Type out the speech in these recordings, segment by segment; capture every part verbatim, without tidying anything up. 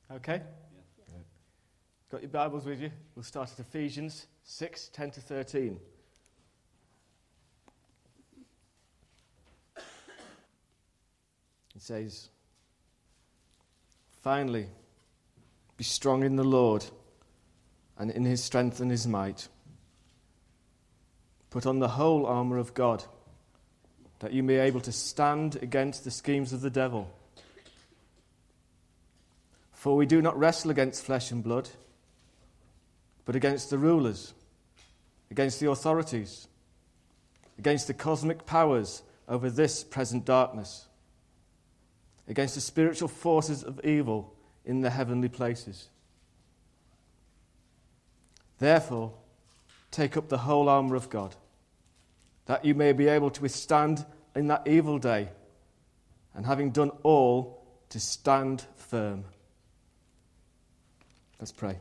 Okay? Yeah. Got your Bibles with you? We'll start at Ephesians six, ten to thirteen. It says, "Finally, be strong in the Lord and in his strength and his might. Put on the whole armour of God, that you may be able to stand against the schemes of the devil. For we do not wrestle against flesh and blood, but against the rulers, against the authorities, against the cosmic powers over this present darkness, against the spiritual forces of evil in the heavenly places. Therefore, take up the whole armour of God, that you may be able to withstand in that evil day, and having done all, to stand firm." Let's pray.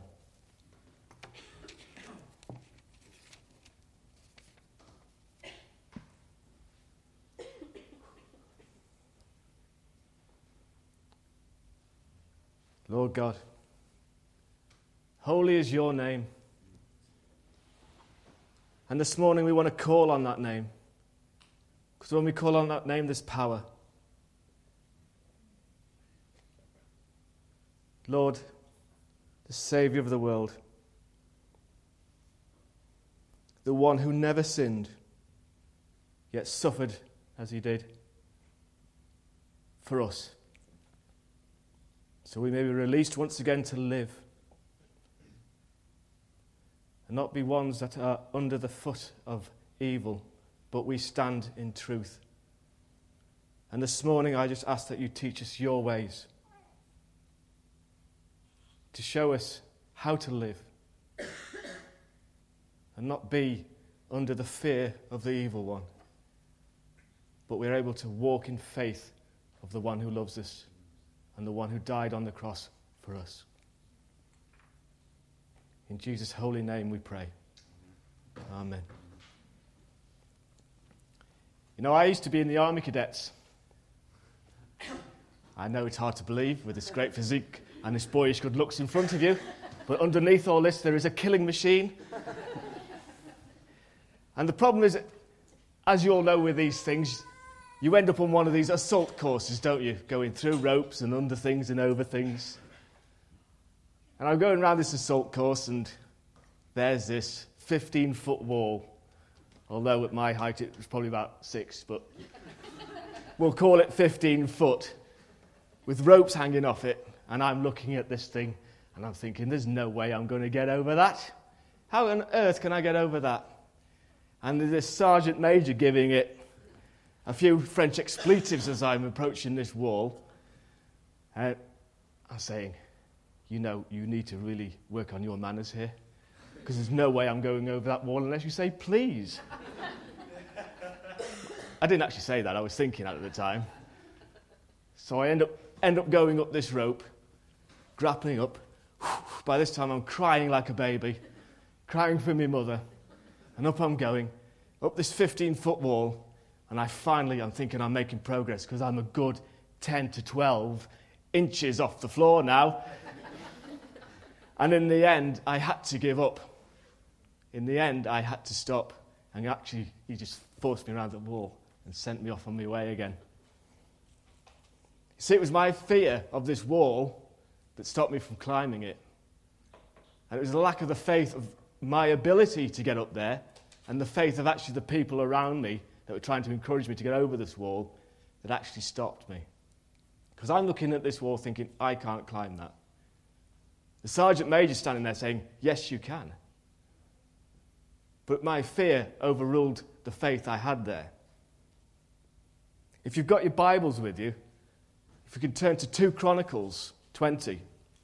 Lord God, holy is your name. And this morning we want to call on that name. Because when we call on that name, there's power. Lord, the Saviour of the world, the one who never sinned, yet suffered as he did for us, so we may be released once again to live and not be ones that are under the foot of evil, but we stand in truth. And this morning I just ask that you teach us your ways, to show us how to live and not be under the fear of the evil one, but we're able to walk in faith of the one who loves us and the one who died on the cross for us. In Jesus' holy name we pray. Amen. You know, I used to be in the Army Cadets. I know it's hard to believe with this great physique and this boyish good looks in front of you, but underneath all this there is a killing machine. And the problem is, as you all know with these things, you end up on one of these assault courses, don't you? Going through ropes and under things and over things. And I'm going around this assault course, and there's this fifteen-foot wall. Although at my height it was probably about six, but we'll call it fifteen foot, with ropes hanging off it. And I'm looking at this thing, and I'm thinking, there's no way I'm going to get over that. How on earth can I get over that? And there's this sergeant major giving it a few French expletives as I'm approaching this wall. And I'm saying, you know, you need to really work on your manners here, because there's no way I'm going over that wall unless you say please. I didn't actually say that, I was thinking that at the time. So I end up end up going up this rope, grappling up. By this time I'm crying like a baby, crying for my mother, and up I'm going, up this fifteen-foot wall, and I finally, I'm thinking I'm making progress, because I'm a good ten to twelve inches off the floor now. And in the end, I had to give up. In the end, I had to stop, and actually, he just forced me around the wall and sent me off on my way again. You see, it was my fear of this wall that stopped me from climbing it. And it was the lack of the faith of my ability to get up there, and the faith of actually the people around me that were trying to encourage me to get over this wall that actually stopped me. Because I'm looking at this wall thinking, I can't climb that. The sergeant major standing there saying, yes, you can. But my fear overruled the faith I had there. If you've got your Bibles with you, if you can turn to Second Chronicles twenty.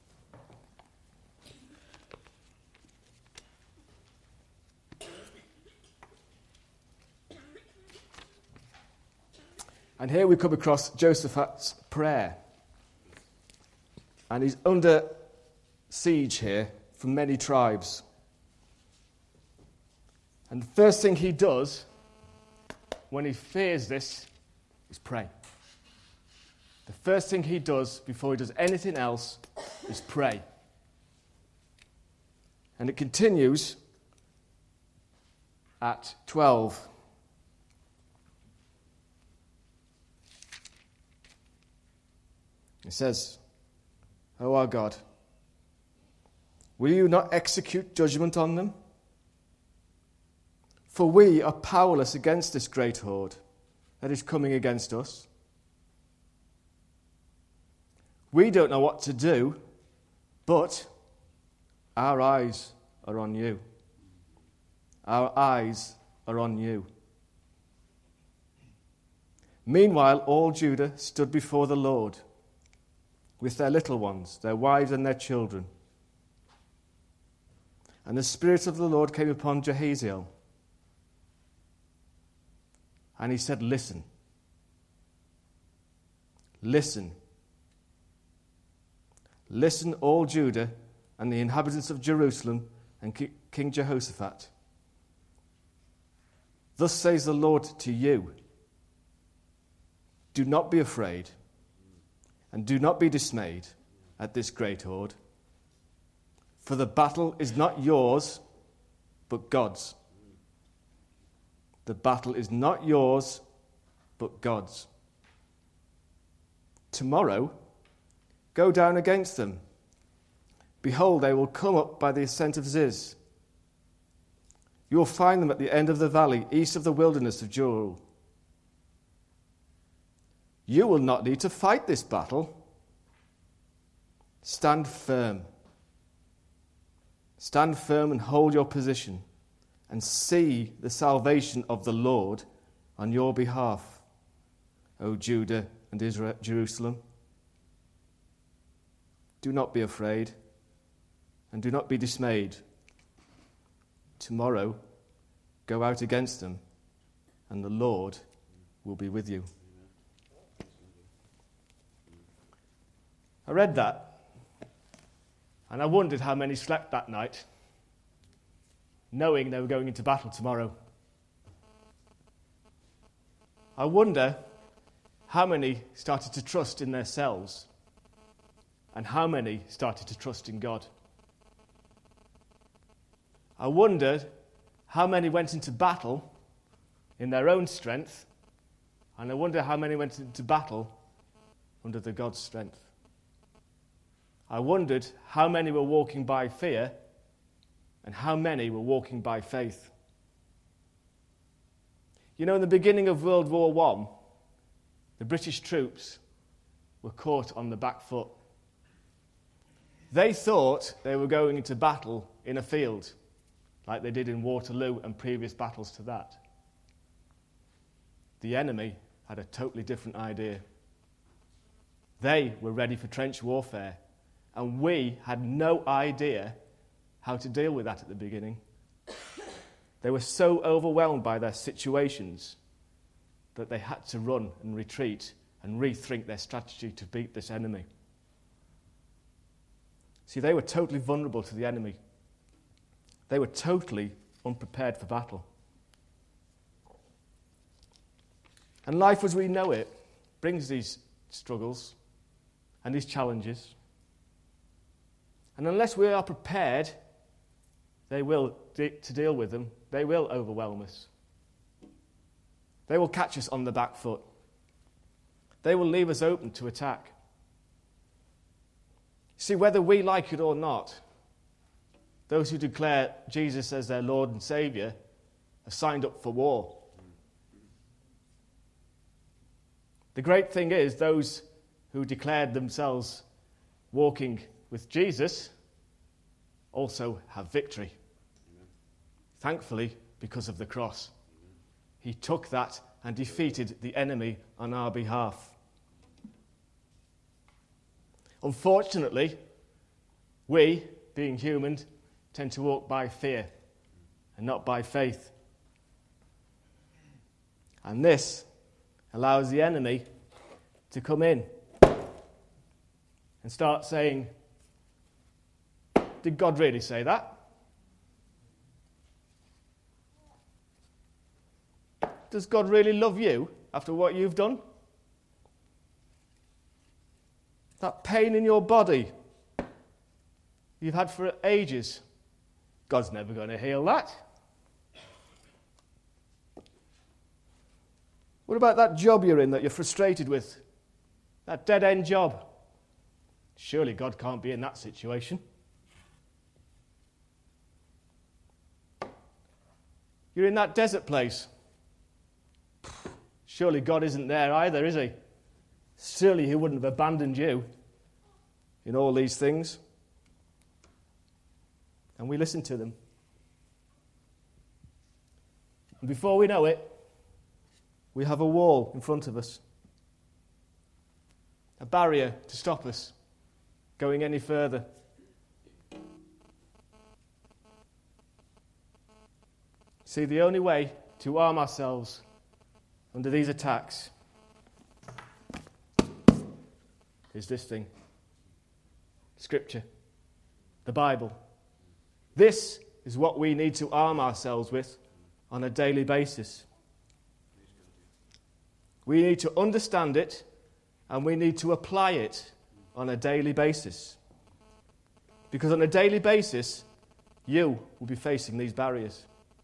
And here we come across Jehoshaphat's prayer. And he's under siege here from many tribes. And the first thing he does when he fears this is pray. The first thing he does before he does anything else is pray. And it continues at twelve. It says, O our God, will you not execute judgment on them? For we are powerless against this great horde that is coming against us. We don't know what to do, but our eyes are on you. Our eyes are on you. Meanwhile, all Judah stood before the Lord with their little ones, their wives and their children. And the Spirit of the Lord came upon Jahaziel. And he said, Listen. Listen. Listen, all Judah and the inhabitants of Jerusalem and King Jehoshaphat. Thus says the Lord to you, do not be afraid, and do not be dismayed at this great horde, for the battle is not yours, but God's. The battle is not yours, but God's. Tomorrow, go down against them. Behold, they will come up by the ascent of Ziz. You will find them at the end of the valley, east of the wilderness of Jurul. You will not need to fight this battle. Stand firm. Stand firm and hold your position, and see the salvation of the Lord on your behalf, O Judah and Israel, Jerusalem. Do not be afraid, and do not be dismayed. Tomorrow, go out against them, and the Lord will be with you. I read that, and I wondered how many slept that night, knowing they were going into battle tomorrow. I wonder how many started to trust in themselves, and how many started to trust in God. I wondered how many went into battle in their own strength, and I wonder how many went into battle under the God's strength. I wondered how many were walking by fear and how many were walking by faith. You know, in the beginning of World War One, the British troops were caught on the back foot. They thought they were going into battle in a field, like they did in Waterloo and previous battles to that. The enemy had a totally different idea. They were ready for trench warfare, and we had no idea how to deal with that at the beginning. They were so overwhelmed by their situations that they had to run and retreat and rethink their strategy to beat this enemy. See, they were totally vulnerable to the enemy. They were totally unprepared for battle. And life as we know it brings these struggles and these challenges. And unless we are prepared, they will de- to deal with them, they will overwhelm us. They will catch us on the back foot. They will leave us open to attack. See, whether we like it or not, those who declare Jesus as their Lord and Saviour are signed up for war. The great thing is, those who declared themselves walking with Jesus also have victory. Amen. Thankfully, because of the cross. Amen. He took that and defeated the enemy on our behalf. Unfortunately, we, being human, tend to walk by fear and not by faith. And this allows the enemy to come in and start saying, did God really say that? Does God really love you after what you've done? That pain in your body, you've had for ages. God's never going to heal that. What about that job you're in that you're frustrated with? That dead-end job? Surely God can't be in that situation. You're in that desert place. Surely God isn't there either, is he? Surely he wouldn't have abandoned you in all these things. And we listen to them. And before we know it, we have a wall in front of us. A barrier to stop us going any further. See, the only way to arm ourselves under these attacks is this thing. Scripture. The Bible. This is what we need to arm ourselves with on a daily basis. We need to understand it and we need to apply it on a daily basis. Because on a daily basis, you will be facing these barriers.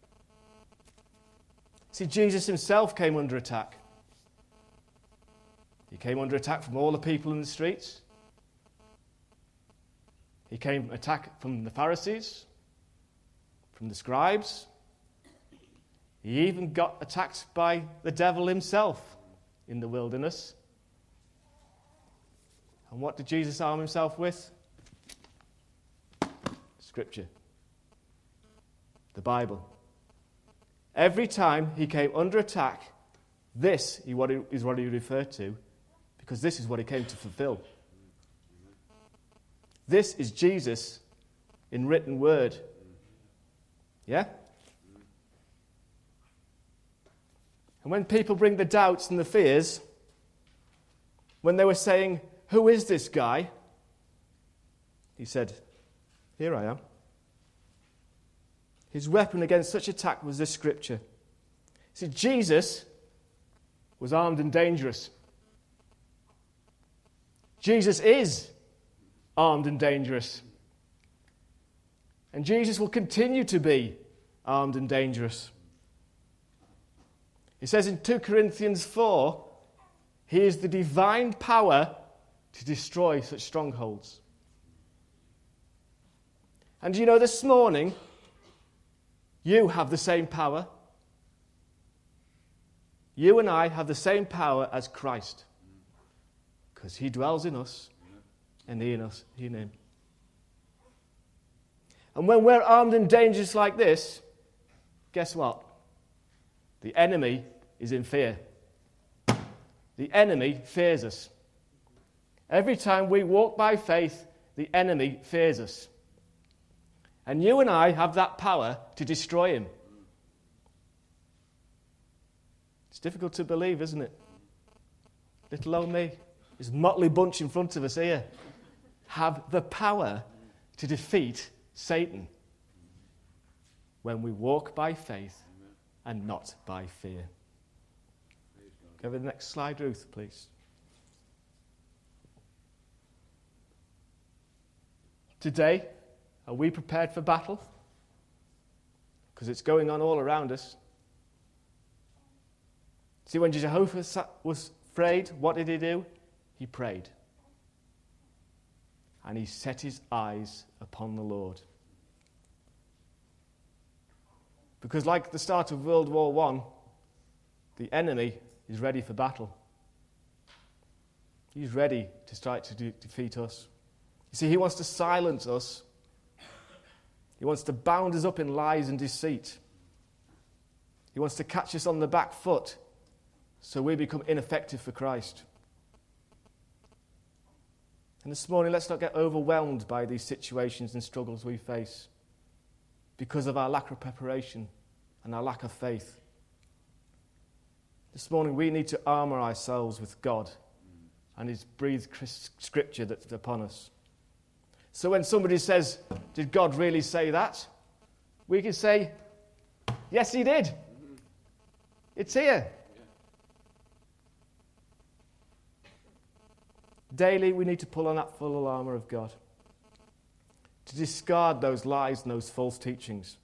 See, Jesus himself came under attack. He came under attack from all the people in the streets. He came under attack from the Pharisees, from the scribes. He even got attacked by the devil himself in the wilderness. And what did Jesus arm himself with? Scripture. The Bible. Every time he came under attack, this is what he referred to, because this is what he came to fulfill. This is Jesus in written word. Yeah? And when people bring the doubts and the fears, when they were saying, "Who is this guy?" he said, "Here I am." His weapon against such attack was this scripture. See, Jesus was armed and dangerous. Jesus is armed and dangerous. And Jesus will continue to be armed and dangerous. It says in Second Corinthians four, he is the divine power to destroy such strongholds. And you know, this morning, you have the same power. You and I have the same power as Christ. Because he dwells in us and he in us, he in him. And when we're armed and dangerous like this, guess what? The enemy is in fear. The enemy fears us. Every time we walk by faith, the enemy fears us. And you and I have that power to destroy him. It's difficult to believe, isn't it? Little old me, this motley bunch in front of us here, have the power to defeat Satan when we walk by faith and not by fear. Go to the next slide, Ruth, please. Today, are we prepared for battle? Because it's going on all around us. See, when Jehoshaphat was afraid, what did he do? He prayed. And he set his eyes upon the Lord. Because like the start of World War One, the enemy is ready for battle. He's ready to try to de- defeat us. You see, he wants to silence us. He wants to bound us up in lies and deceit. He wants to catch us on the back foot so we become ineffective for Christ. And this morning, let's not get overwhelmed by these situations and struggles we face because of our lack of preparation and our lack of faith. This morning, we need to armour ourselves with God and his breathed scripture that's upon us. So when somebody says, "Did God really say that?" we can say, "Yes, he did. It's here." Daily, we need to pull on that full armour of God. to discard those lies and those false teachings.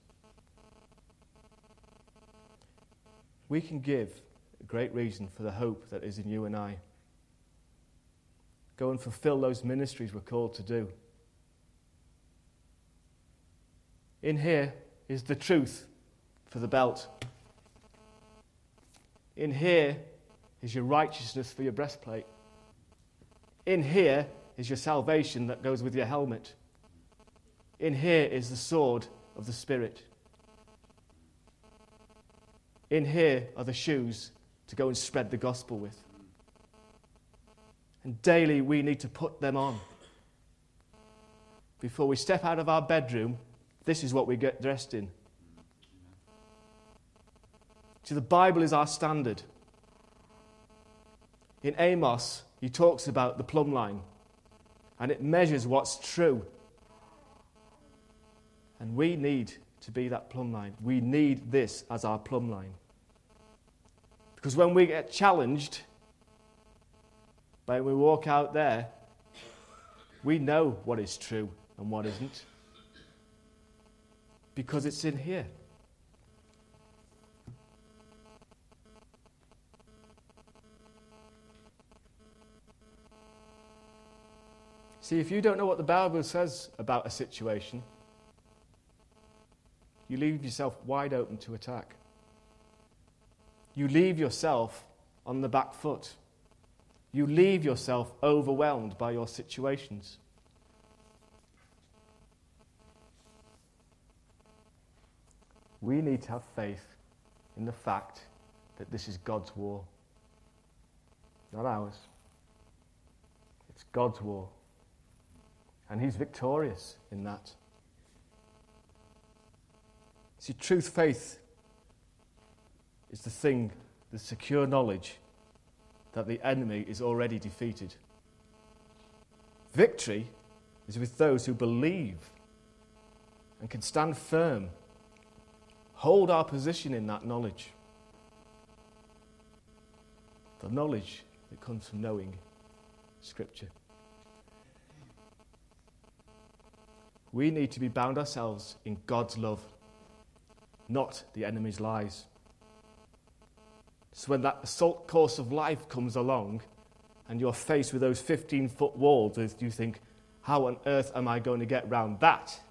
We can give a great reason for the hope that is in you and I. Go and fulfill those ministries we're called to do. In here is the truth for the belt. In here is your righteousness for your breastplate. In here is your salvation that goes with your helmet. In here is the sword of the Spirit. In here are the shoes to go and spread the gospel with. And daily we need to put them on. Before we step out of our bedroom, this is what we get dressed in. See, the Bible is our standard. In Amos, he talks about the plumb line, and it measures what's true. And we need to be that plumb line. We need this as our plumb line. Because when we get challenged, when we walk out there, we know what is true and what isn't. Because it's in here. See, if you don't know what the Bible says about a situation, you leave yourself wide open to attack. You leave yourself on the back foot. You leave yourself overwhelmed by your situations. We need to have faith in the fact that this is God's war, not ours. It's God's war. And he's victorious in that. See, truth, faith is the thing, the secure knowledge that the enemy is already defeated. Victory is with those who believe and can stand firm, hold our position in that knowledge. The knowledge that comes from knowing Scripture. We need to be bound ourselves in God's love, not the enemy's lies. So when that assault course of life comes along and you're faced with those fifteen-foot walls, you think, how on earth am I going to get round that?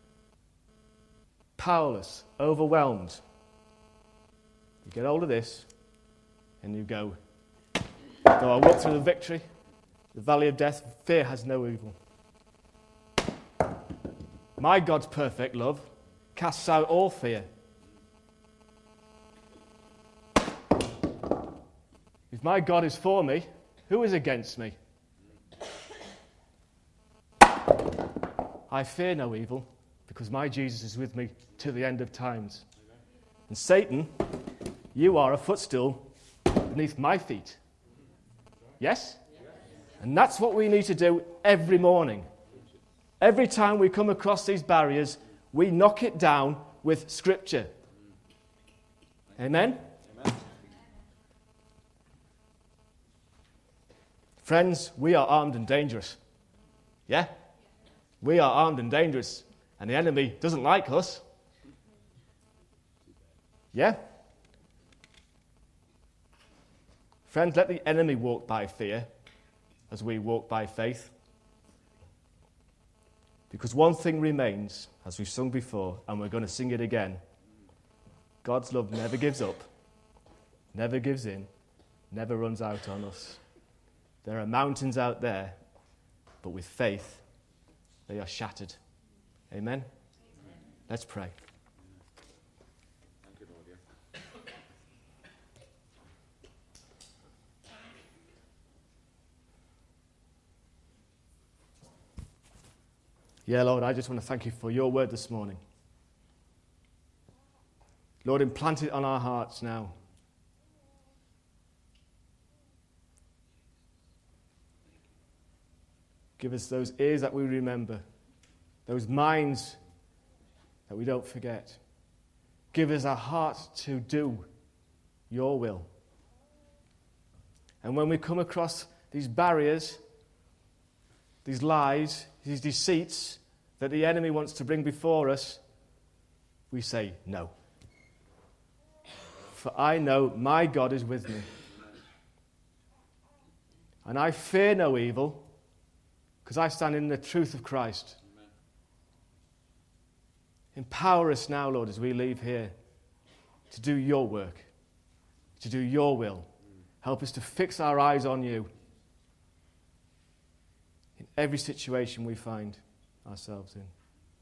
Powerless, overwhelmed. You get hold of this and you go, though I walk through the victory, the valley of death, fear has no evil. My God's perfect love casts out all fear. If my God is for me, who is against me? I fear no evil, because my Jesus is with me to the end of times. And Satan, you are a footstool beneath my feet. Yes? And that's what we need to do every morning. Every time we come across these barriers, we knock it down with Scripture. Amen? Amen? Friends, we are armed and dangerous. Yeah? We are armed and dangerous. And the enemy doesn't like us. Yeah? Friends, let the enemy walk by fear as we walk by faith. Because one thing remains, as we've sung before, and we're going to sing it again. God's love never gives up, never gives in, never runs out on us. There are mountains out there, but with faith, they are shattered. Amen? Amen. Let's pray. Thank you, Lord. Yeah, Lord, I just want to thank you for your word this morning. Lord, implant it on our hearts now. Give us those ears that we remember, those minds that we don't forget. Give us a heart to do your will. And when we come across these barriers, these lies, these deceits, that the enemy wants to bring before us, we say no. For I know my God is with me. And I fear no evil, because I stand in the truth of Christ. Empower us now, Lord, as we leave here to do your work, to do your will. Help us to fix our eyes on you in every situation we find ourselves in.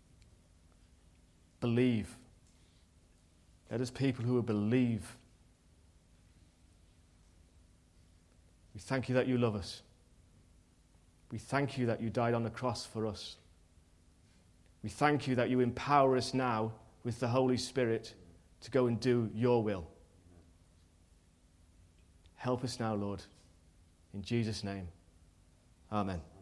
Believe. Let us people who will believe. We thank you that you love us. We thank you that you died on the cross for us. We thank you that you empower us now with the Holy Spirit to go and do your will. Help us now, Lord. In Jesus' name, amen.